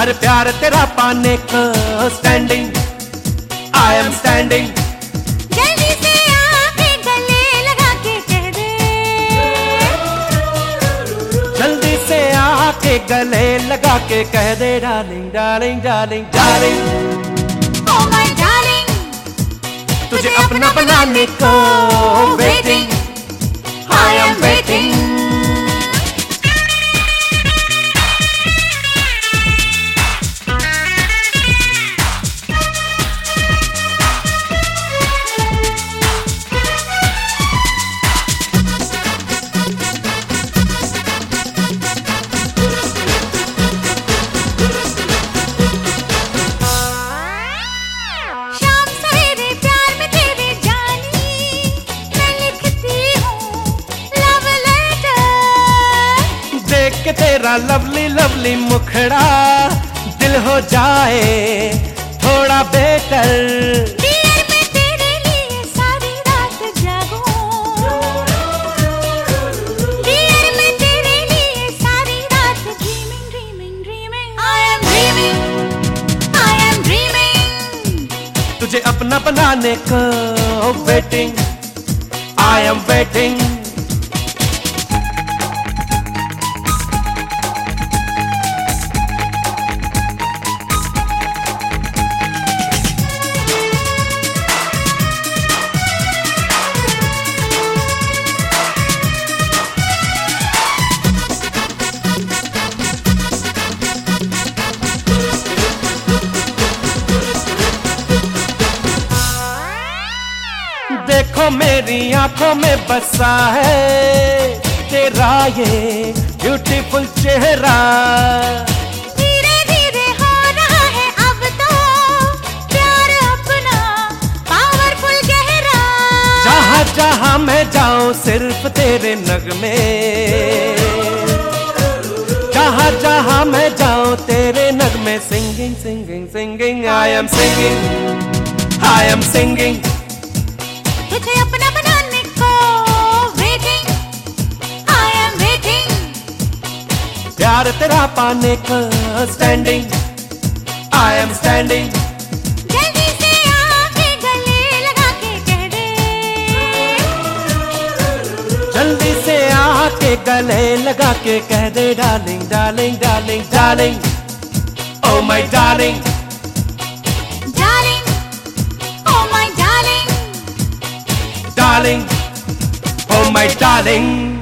अरे प्यार तेरा पाने को स्टैंडिंग, आई एम स्टैंडिंग। जल्दी से आके गले लगा के कह दे, जल्दी से आके गले लगा के कह दे darling darling darling darling, oh my darling. तुझे अपना बनाने को वेटिंग, आई एम वेटिंग। के तेरा लवली लवली मुखड़ा दिल हो जाए थोड़ा बेटर। डियर मैं तेरे लिए सारी रात जागूं, डियर मैं तेरे लिए सारी रात dreaming dreaming dreaming, I am dreaming, I am dreaming. तुझे अपना बनाने को वेटिंग, आई एम वेटिंग। देखो मेरी आंखों में बसा है तेरा ये ब्यूटीफुल चेहरा। धीरे धीरे हो रहा है अब तो प्यार अपना पावरफुल गहरा। जहाँ जहाँ मैं जाऊँ सिर्फ तेरे नगमे, जहाँ जहाँ मैं जाऊँ तेरे नगमे। Singing singing singing, I am singing, I am singing. तुझे अपना बनाने को वेटिंग, आई एम वेटिंग। प्यार तेरा पाने को स्टैंडिंग, आई एम स्टैंडिंग। जल्दी से आके गले लगा के कह दे, जल्दी से आके गले लगा के कह दे darling darling darling darling, oh my darling darling, oh my darling. darling, oh my darling।